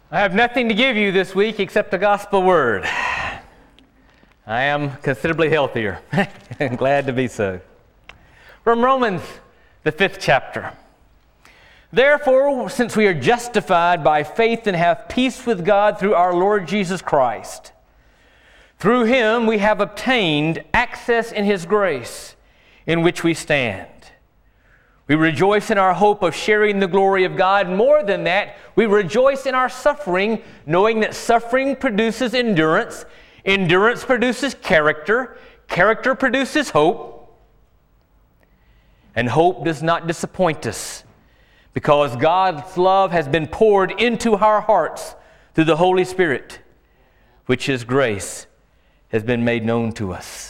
I have nothing to give you this week except the gospel word. I am considerably healthier. And glad to be so. From Romans, the 5th chapter. Therefore, since we are justified by faith and have peace with God through our Lord Jesus Christ, through Him we have obtained access in His grace, in which we stand. We rejoice in our hope of sharing the glory of God. More than that, we rejoice in our suffering, knowing that suffering produces endurance. Endurance produces character. Character produces hope. And hope does not disappoint us, because God's love has been poured into our hearts through the Holy Spirit, which His grace has been made known to us.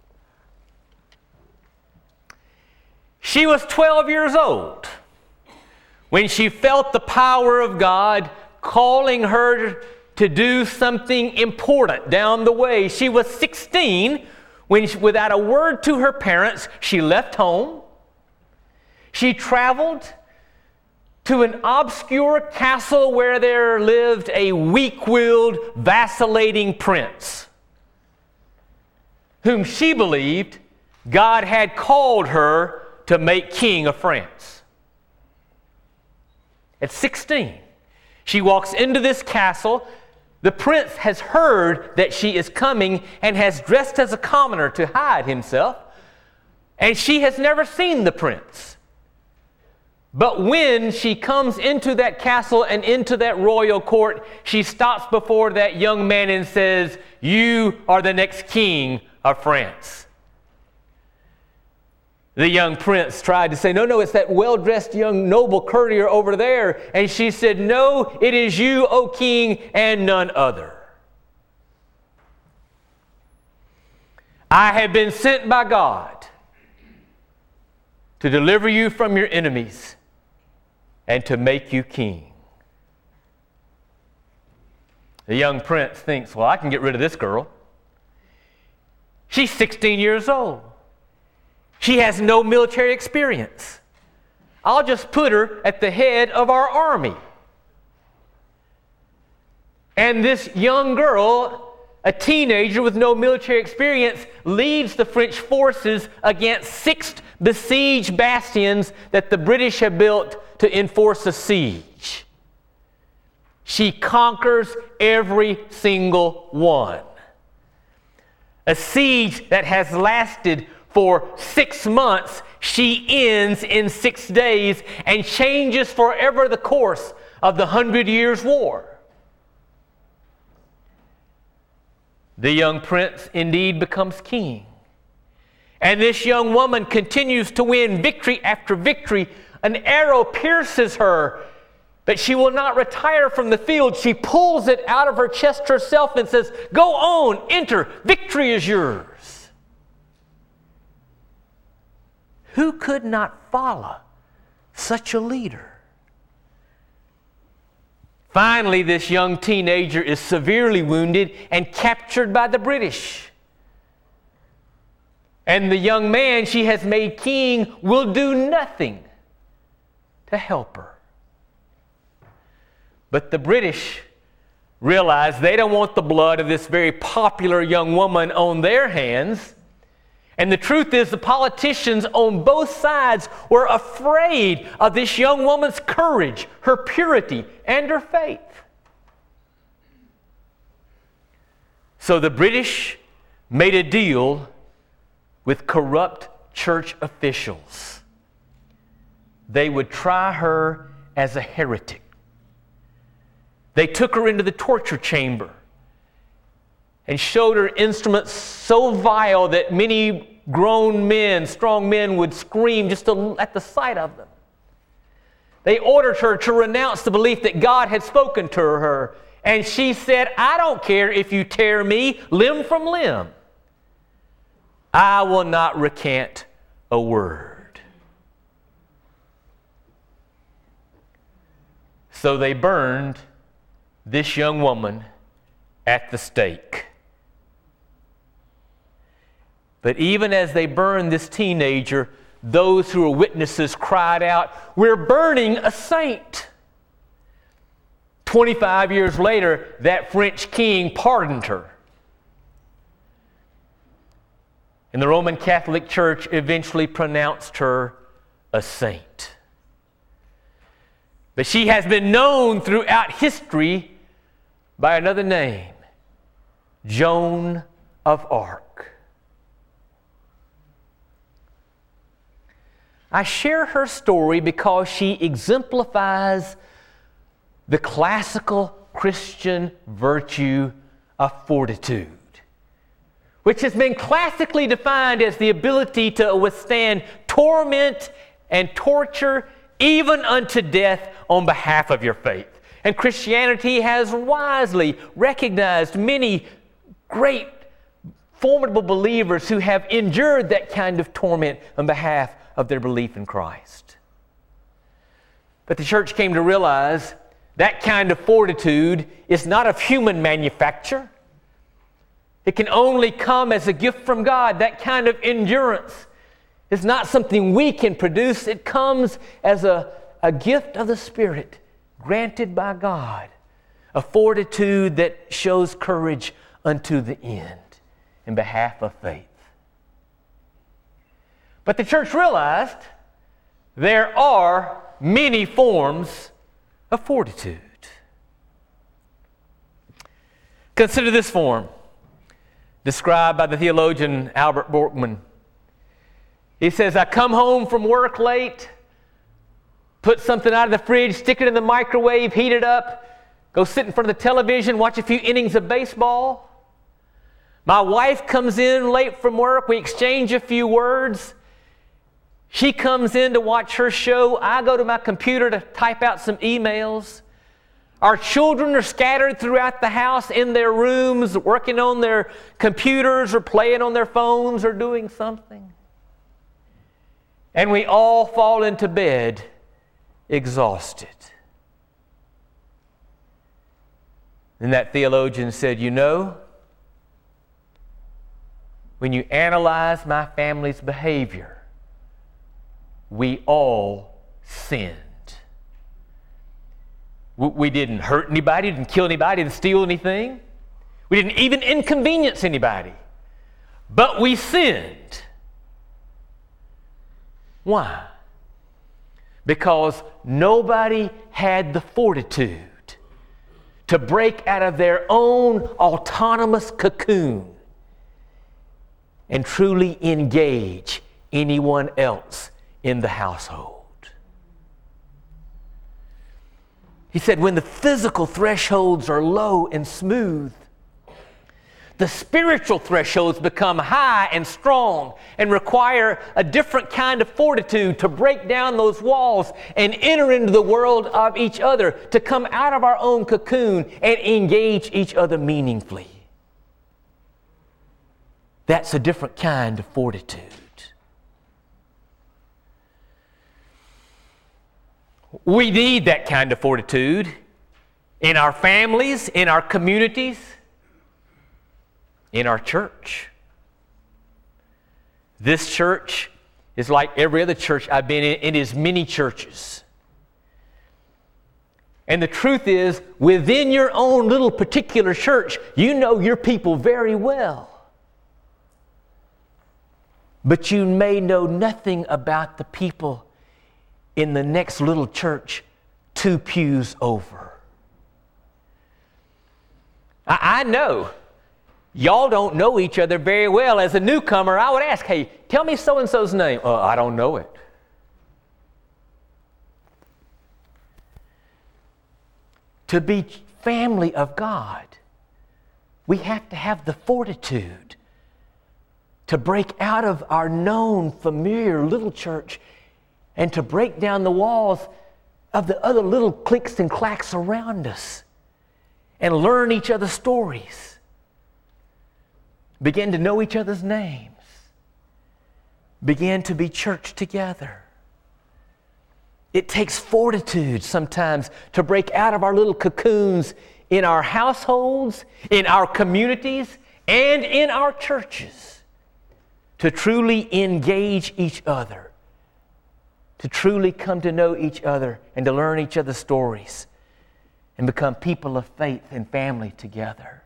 She was 12 years old when she felt the power of God calling her to do something important down the way. She was 16 when, without a word to her parents, she left home. She traveled to an obscure castle where there lived a weak-willed, vacillating prince, whom she believed God had called her to make king of France. At 16, she walks into this castle. The prince has heard that she is coming and has dressed as a commoner to hide himself. And she has never seen the prince. But when she comes into that castle and into that royal court, she stops before that young man and says, "You are the next king of France." The young prince tried to say, no, it's that well-dressed young noble courtier over there. And she said, "No, it is you, O king, and none other. I have been sent by God to deliver you from your enemies and to make you king." The young prince thinks, well, I can get rid of this girl. She's 16 years old. She has no military experience. I'll just put her at the head of our army. And this young girl, a teenager with no military experience, leads the French forces against 6 besieged bastions that the British have built to enforce a siege. She conquers every single one. A siege that has lasted for 6 months, she ends in 6 days and changes forever the course of the 100 Years' War. The young prince indeed becomes king. And this young woman continues to win victory after victory. An arrow pierces her, but she will not retire from the field. She pulls it out of her chest herself and says, "Go on, enter, victory is yours." Who could not follow such a leader? Finally, this young teenager is severely wounded and captured by the British. And the young man she has made king will do nothing to help her. But the British realize they don't want the blood of this very popular young woman on their hands. And the truth is, the politicians on both sides were afraid of this young woman's courage, her purity, and her faith. So the British made a deal with corrupt church officials. They would try her as a heretic. They took her into the torture chamber and showed her instruments so vile that many grown men, strong men, would scream just at the sight of them. They ordered her to renounce the belief that God had spoken to her. And she said, "I don't care if you tear me limb from limb. I will not recant a word." So they burned this young woman at the stake. But even as they burned this teenager, those who were witnesses cried out, "We're burning a saint." 25 years later, that French king pardoned her. And the Roman Catholic Church eventually pronounced her a saint. But she has been known throughout history by another name, Joan of Arc. I share her story because she exemplifies the classical Christian virtue of fortitude, which has been classically defined as the ability to withstand torment and torture, even unto death, on behalf of your faith. And Christianity has wisely recognized many great, formidable believers who have endured that kind of torment on behalf of their belief in Christ. But the church came to realize that kind of fortitude is not of human manufacture. It can only come as a gift from God. That kind of endurance is not something we can produce. It comes as a gift of the Spirit granted by God, a fortitude that shows courage unto the end in behalf of faith. But the church realized there are many forms of fortitude. Consider this form, described by the theologian Albert Borkman. He says, I come home from work late, put something out of the fridge, stick it in the microwave, heat it up, go sit in front of the television, watch a few innings of baseball. My wife comes in late from work, we exchange a few words. She comes in to watch her show. I go to my computer to type out some emails. Our children are scattered throughout the house in their rooms, working on their computers or playing on their phones or doing something. And we all fall into bed exhausted. And that theologian said, you know, when you analyze my family's behavior, we all sinned. We didn't hurt anybody, didn't kill anybody, didn't steal anything. We didn't even inconvenience anybody. But we sinned. Why? Because nobody had the fortitude to break out of their own autonomous cocoon and truly engage anyone else in the household. He said, when the physical thresholds are low and smooth, the spiritual thresholds become high and strong and require a different kind of fortitude to break down those walls and enter into the world of each other, to come out of our own cocoon and engage each other meaningfully. That's a different kind of fortitude. We need that kind of fortitude in our families, in our communities, in our church. This church is like every other church I've been in. It is many churches. And the truth is, within your own little particular church, you know your people very well. But you may know nothing about the people in the next little church 2 pews over. I know y'all don't know each other very well. As a newcomer, I would ask, hey, tell me so-and-so's name. I don't know it. To be family of God, we have to have the fortitude to break out of our known, familiar little church and to break down the walls of the other little cliques and clacks around us and learn each other's stories. Begin to know each other's names. Begin to be church together. It takes fortitude sometimes to break out of our little cocoons in our households, in our communities, and in our churches to truly engage each other, to truly come to know each other and to learn each other's stories and become people of faith and family together.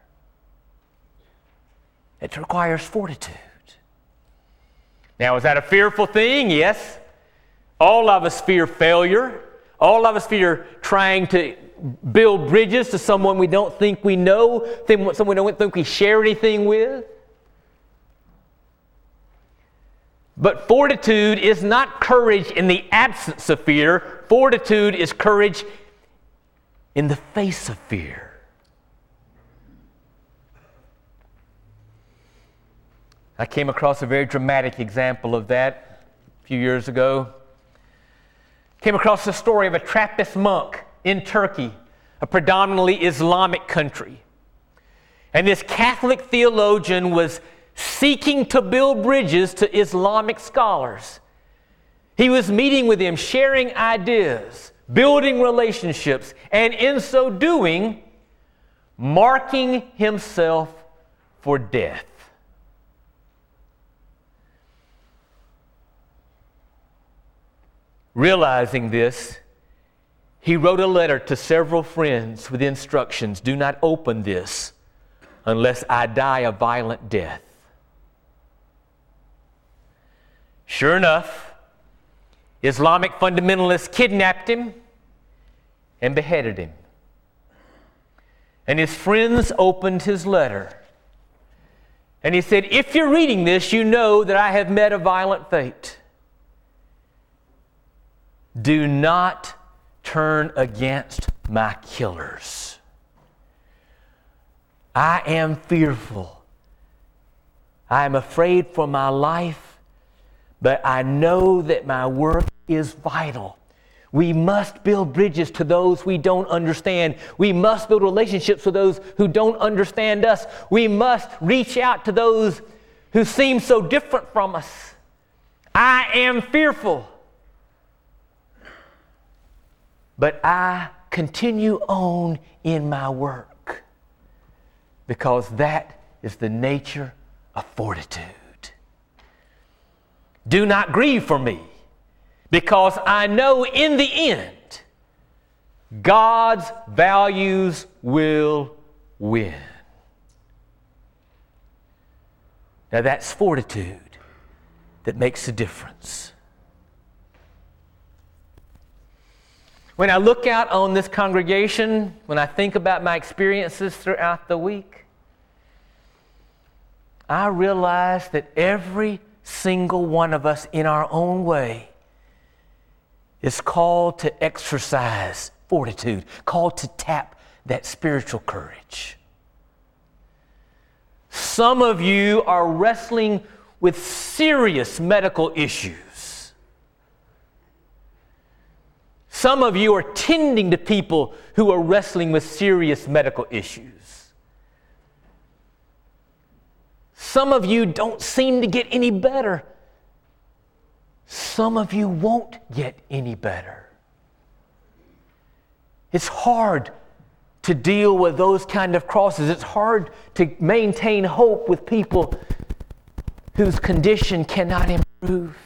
It requires fortitude. Now, is that a fearful thing? Yes. All of us fear failure. All of us fear trying to build bridges to someone we don't think we know, someone we don't think we share anything with. But fortitude is not courage in the absence of fear. Fortitude is courage in the face of fear. I came across a very dramatic example of that a few years ago. Came across the story of a Trappist monk in Turkey, a predominantly Islamic country. And this Catholic theologian was seeking to build bridges to Islamic scholars. He was meeting with them, sharing ideas, building relationships, and in so doing, marking himself for death. Realizing this, he wrote a letter to several friends with instructions, "Do not open this unless I die a violent death." Sure enough, Islamic fundamentalists kidnapped him and beheaded him. And his friends opened his letter. And he said, "If you're reading this, you know that I have met a violent fate. Do not turn against my killers. I am fearful. I am afraid for my life, but I know that my work is vital. We must build bridges to those we don't understand. We must build relationships with those who don't understand us. We must reach out to those who seem so different from us. I am fearful, but I continue on in my work because that is the nature of fortitude. Do not grieve for me, because I know in the end, God's values will win." Now that's fortitude that makes a difference. When I look out on this congregation, when I think about my experiences throughout the week, I realize that every single one of us in our own way is called to exercise fortitude, called to tap that spiritual courage. Some of you are wrestling with serious medical issues. Some of you are tending to people who are wrestling with serious medical issues. Some of you don't seem to get any better. Some of you won't get any better. It's hard to deal with those kind of crosses. It's hard to maintain hope with people whose condition cannot improve.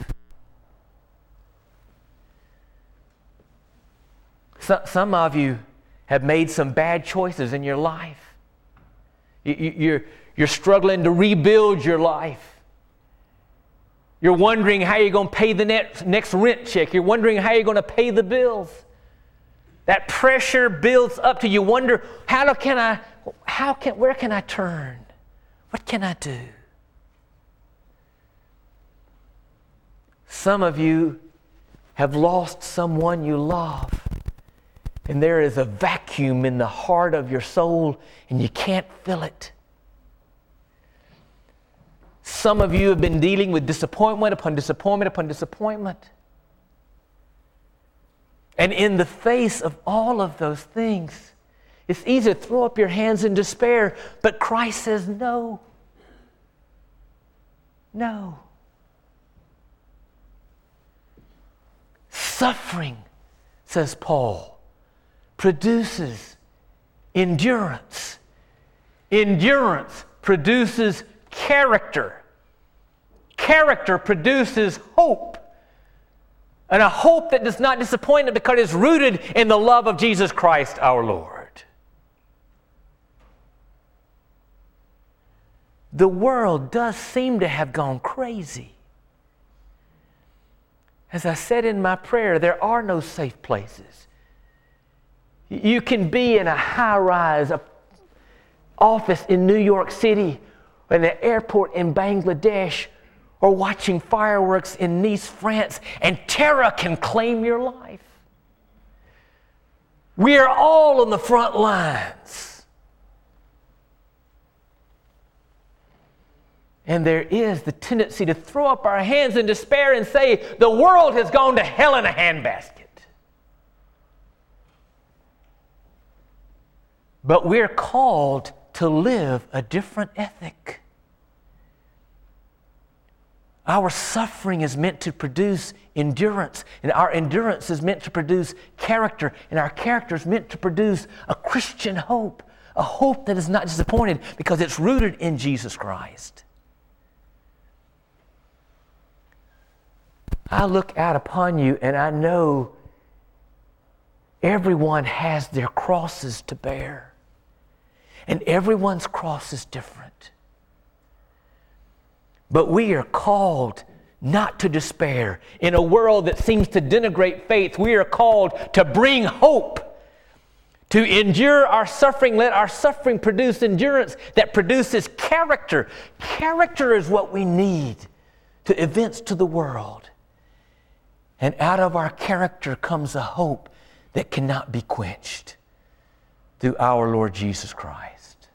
Some of you have made some bad choices in your life. You're struggling to rebuild your life. You're wondering how you're going to pay the next rent check. You're wondering how you're going to pay the bills. That pressure builds up to you. Wonder, where can I turn? What can I do? Some of you have lost someone you love, and there is a vacuum in the heart of your soul, and you can't fill it. Some of you have been dealing with disappointment upon disappointment upon disappointment. And in the face of all of those things, it's easy to throw up your hands in despair, but Christ says, no. No. Suffering, says Paul, produces endurance. Endurance produces character. Character produces hope. And a hope that does not disappoint because it's rooted in the love of Jesus Christ our Lord. the world does seem to have gone crazy. As I said in my prayer, there are no safe places. You can be in a high-rise office in New York City, or in an airport in Bangladesh, or watching fireworks in Nice, France, and terror can claim your life. We are all on the front lines. And there is the tendency to throw up our hands in despair and say, the world has gone to hell in a handbasket. But we're called to live a different ethic. Our suffering is meant to produce endurance, and our endurance is meant to produce character, and our character is meant to produce a Christian hope, a hope that is not disappointed because it's rooted in Jesus Christ. I look out upon you and I know everyone has their crosses to bear, and everyone's cross is different. But we are called not to despair. In a world that seems to denigrate faith, we are called to bring hope, to endure our suffering. Let our suffering produce endurance that produces character. Character is what we need to evince to the world. And out of our character comes a hope that cannot be quenched through our Lord Jesus Christ.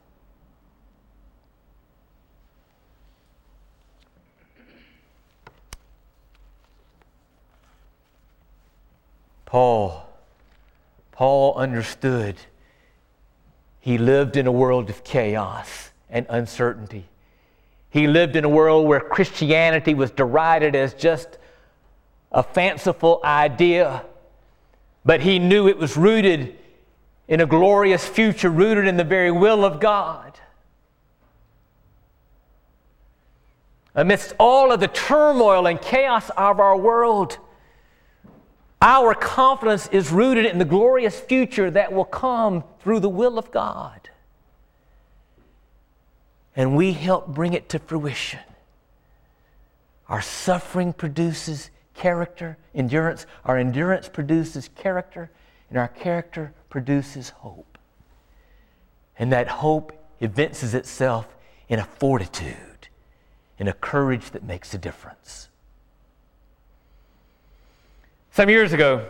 Paul understood. He lived in a world of chaos and uncertainty. He lived in a world where Christianity was derided as just a fanciful idea, but he knew it was rooted in a glorious future, rooted in the very will of God. Amidst all of the turmoil and chaos of our world, our confidence is rooted in the glorious future that will come through the will of God. And we help bring it to fruition. Our suffering produces character, endurance. Our endurance produces character, and our character produces hope. And that hope evinces itself in a fortitude, in a courage that makes a difference. Some years ago,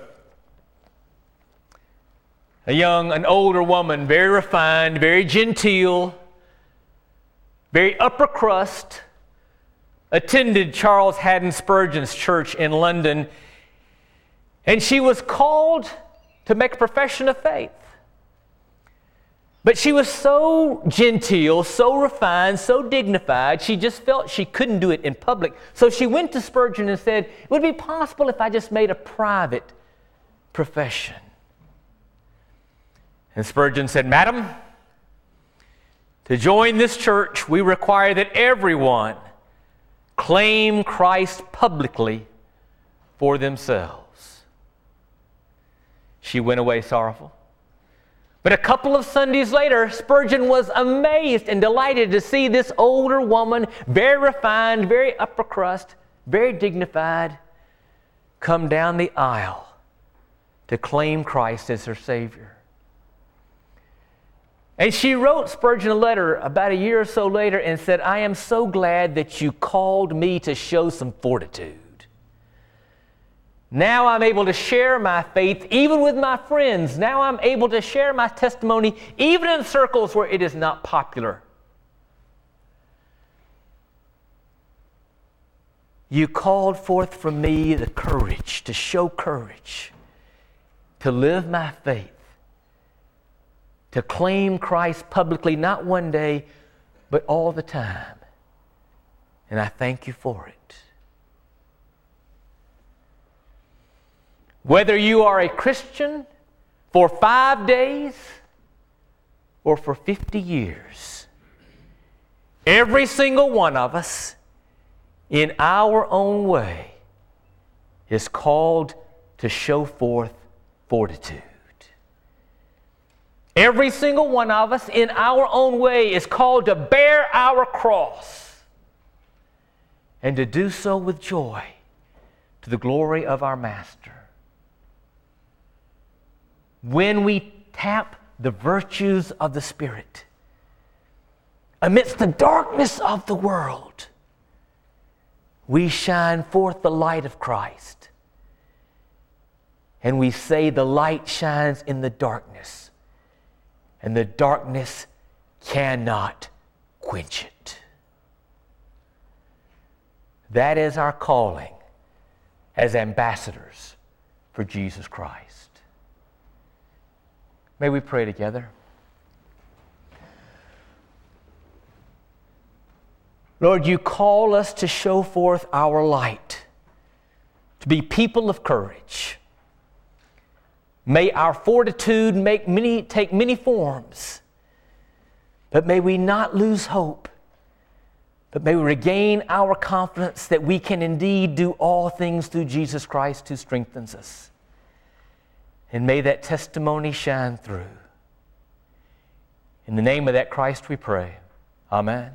an older woman, very refined, very genteel, very upper crust, attended Charles Haddon Spurgeon's church in London, and she was called to make a profession of faith. But she was so genteel, so refined, so dignified, she just felt she couldn't do it in public. So she went to Spurgeon and said, would it be possible if I just made a private profession? And Spurgeon said, Madam, to join this church, we require that everyone claim Christ publicly for themselves. She went away sorrowful. But a couple of Sundays later, Spurgeon was amazed and delighted to see this older woman, very refined, very upper crust, very dignified, come down the aisle to claim Christ as her Savior. And she wrote Spurgeon a letter about a year or so later and said, I am so glad that you called me to show some fortitude. Now I'm able to share my faith even with my friends. Now I'm able to share my testimony even in circles where it is not popular. You called forth from me the courage, to show courage, to live my faith, to claim Christ publicly, not one day, but all the time. And I thank you for it. Whether you are a Christian for 5 days or for 50 years, every single one of us, in our own way, is called to show forth fortitude. Every single one of us in our own way is called to bear our cross and to do so with joy to the glory of our Master. When we tap the virtues of the Spirit amidst the darkness of the world, we shine forth the light of Christ. And we say the light shines in the darkness, and the darkness cannot quench it. That is our calling as ambassadors for Jesus Christ. May we pray together. Lord, you call us to show forth our light, to be people of courage. May our fortitude take many forms, but may we not lose hope, but may we regain our confidence that we can indeed do all things through Jesus Christ who strengthens us. And may that testimony shine through. In the name of that Christ we pray. Amen.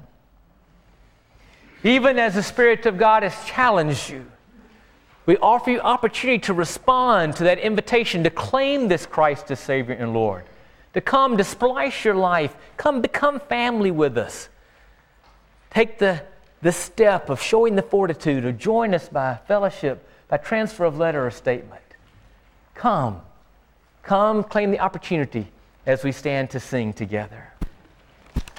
Even as the Spirit of God has challenged you, we offer you opportunity to respond to that invitation to claim this Christ as Savior and Lord, to come, to splice your life, come become family with us. Take the step of showing the fortitude, or join us by fellowship, by transfer of letter or statement. Come, claim the opportunity as we stand to sing together.